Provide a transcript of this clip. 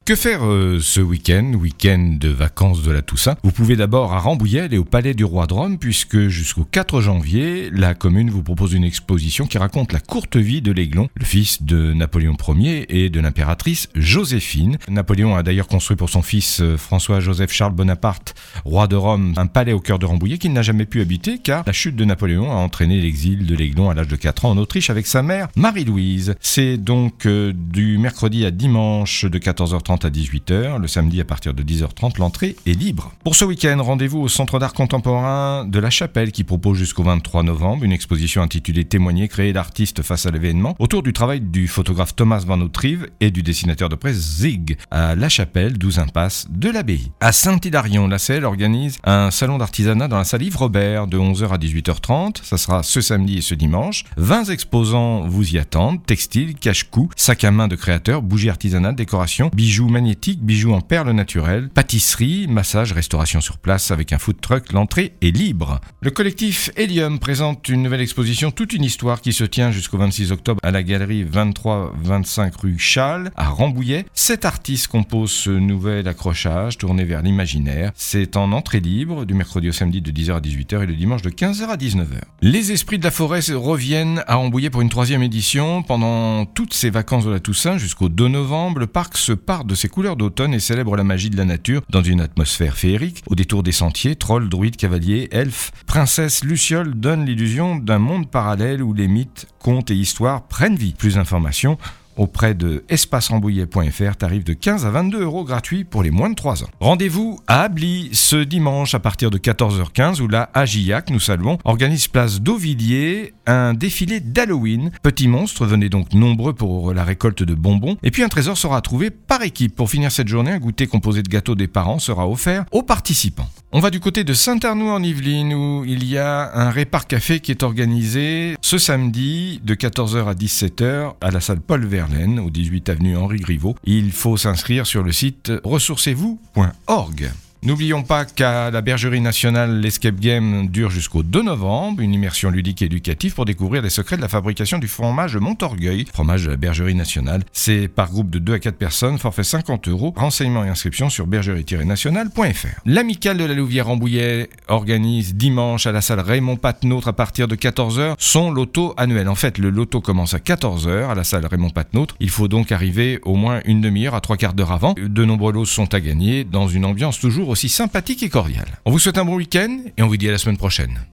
Que faire ce week-end de vacances de la Toussaint? Vous pouvez d'abord à Rambouillet aller au Palais du Roi de Rome puisque jusqu'au 4 janvier, la commune vous propose une exposition qui raconte la courte vie de l'Aiglon, le fils de Napoléon Ier et de l'impératrice Joséphine. Napoléon a d'ailleurs construit pour son fils François-Joseph Charles Bonaparte, roi de Rome, un palais au cœur de Rambouillet qu'il n'a jamais pu habiter car la chute de Napoléon a entraîné l'exil de l'Aiglon à l'âge de 4 ans en Autriche avec sa mère Marie-Louise. C'est donc du mercredi à dimanche de 14h30 à 18h, le samedi à partir de 10h30, l'entrée est libre. Pour ce week-end, rendez-vous au Centre d'art contemporain de La Chapelle qui propose jusqu'au 23 novembre une exposition intitulée Témoigner, créer l'artiste face à l'événement autour du travail du photographe Thomas Van Outreeve et du dessinateur de presse Zig à La Chapelle, 12 impasse de l'Abbaye. À Saint-Hilarion, la Selle organise un salon d'artisanat dans la salle Yves Robert de 11h à 18h30. Ça sera ce samedi et ce dimanche. 20 exposants vous y attendent, textiles, cache-cou, sacs à main de créateurs, bougies artisanales, décorations, bijoux magnétiques, bijoux en perles naturelles, pâtisserie, massage, restauration sur place avec un food truck, l'entrée est libre. Le collectif Helium présente une nouvelle exposition Toute une histoire qui se tient jusqu'au 26 octobre à la galerie 23-25 rue Châle à Rambouillet. 7 artistes composent ce nouvel accrochage tourné vers l'imaginaire. C'est en entrée libre du mercredi au samedi de 10h à 18h et le dimanche de 15h à 19h. Les Esprits de la Forêt reviennent à Rambouillet pour une 3e édition. Pendant toutes ces vacances de la Toussaint jusqu'au 2 novembre, le parc se part de ses couleurs d'automne et célèbre la magie de la nature dans une atmosphère féerique. Au détour des sentiers, trolls, druides, cavaliers, elfes, princesses, lucioles donnent l'illusion d'un monde parallèle où les mythes, contes et histoires prennent vie. Plus d'informations auprès de espacerambouillet.fr, tarif de 15 à 22 € gratuit pour les moins de 3 ans. Rendez-vous à Ably ce dimanche à partir de 14h15 où la Agillac, nous saluons, organise place d'Auvilliers un défilé d'Halloween. Petits monstres, venez donc nombreux pour la récolte de bonbons. Et puis un trésor sera trouvé par équipe. Pour finir cette journée, un goûter composé de gâteaux des parents sera offert aux participants. On va du côté de Saint-Arnoux en Yvelines où il y a un répar café qui est organisé ce samedi de 14h à 17h à la salle Paul Verlaine au 18 avenue Henri Griveaux. Il faut s'inscrire sur le site ressourcez-vous.org. N'oublions pas qu'à la Bergerie Nationale, l'Escape Game dure jusqu'au 2 novembre, une immersion ludique et éducative pour découvrir les secrets de la fabrication du fromage Montorgueil, fromage de la Bergerie Nationale. C'est par groupe de 2 à 4 personnes, forfait 50 €, renseignements et inscriptions sur bergerie-nationale.fr. L'Amicale de la Louvière-Rambouillet organise dimanche à la salle Raymond Patenôtre à partir de 14h son loto annuel. En fait, le loto commence à 14h à la salle Raymond Patenôtre. Il faut donc arriver au moins une demi-heure à 3/4 d'heure avant. De nombreux lots sont à gagner dans une ambiance toujours aussi sympathique et cordiale. On vous souhaite un bon week-end et on vous dit à la semaine prochaine.